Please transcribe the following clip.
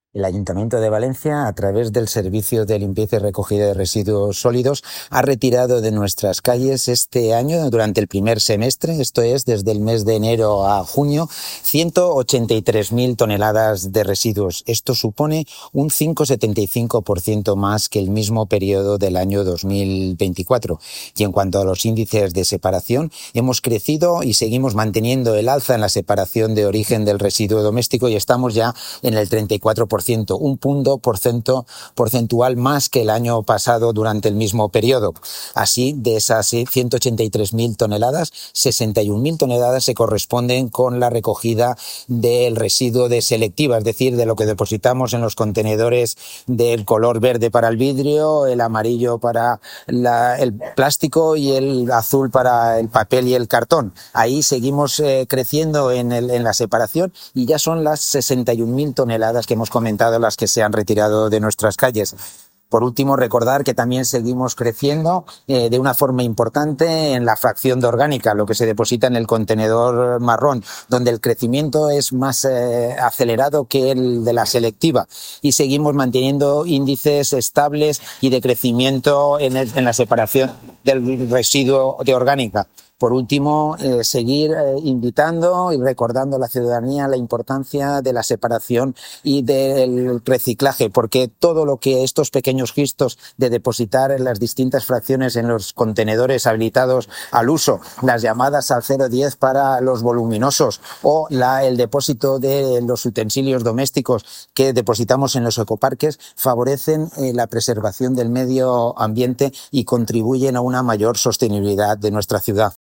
El Ayuntamiento de Valencia, a través del Servicio de Limpieza y Recogida de Residuos Sólidos, ha retirado de nuestras calles este año, durante el primer semestre, esto es, desde el mes de enero a junio, 183.000 toneladas de residuos. Esto supone un 5,75% más que el mismo periodo del año 2024. Y en cuanto a los índices de separación, hemos crecido y seguimos manteniendo el alza en la separación de origen del residuo doméstico y estamos ya en el 34%. Un punto porcentual más que el año pasado durante el mismo periodo. Así, de esas 183.000 toneladas, 61.000 toneladas se corresponden con la recogida del residuo de selectiva, es decir, de lo que depositamos en los contenedores del color verde para el vidrio, el amarillo para el plástico y el azul para el papel y el cartón. Ahí seguimos creciendo en la separación y ya son las 61.000 toneladas que hemos comentado las que se han retirado de nuestras calles. Por último, recordar que también seguimos creciendo de una forma importante en la fracción de orgánica, lo que se deposita en el contenedor marrón, donde el crecimiento es más acelerado que el de la selectiva. Y seguimos manteniendo índices estables y de crecimiento en la separación del residuo de orgánica. Por último, seguir invitando y recordando a la ciudadanía la importancia de la separación y del reciclaje, porque todo lo que estos pequeños gestos de depositar en las distintas fracciones en los contenedores habilitados al uso, las llamadas al 010 para los voluminosos o el depósito de los utensilios domésticos que depositamos en los ecoparques, favorecen la preservación del medio ambiente y contribuyen a una mayor sostenibilidad de nuestra ciudad.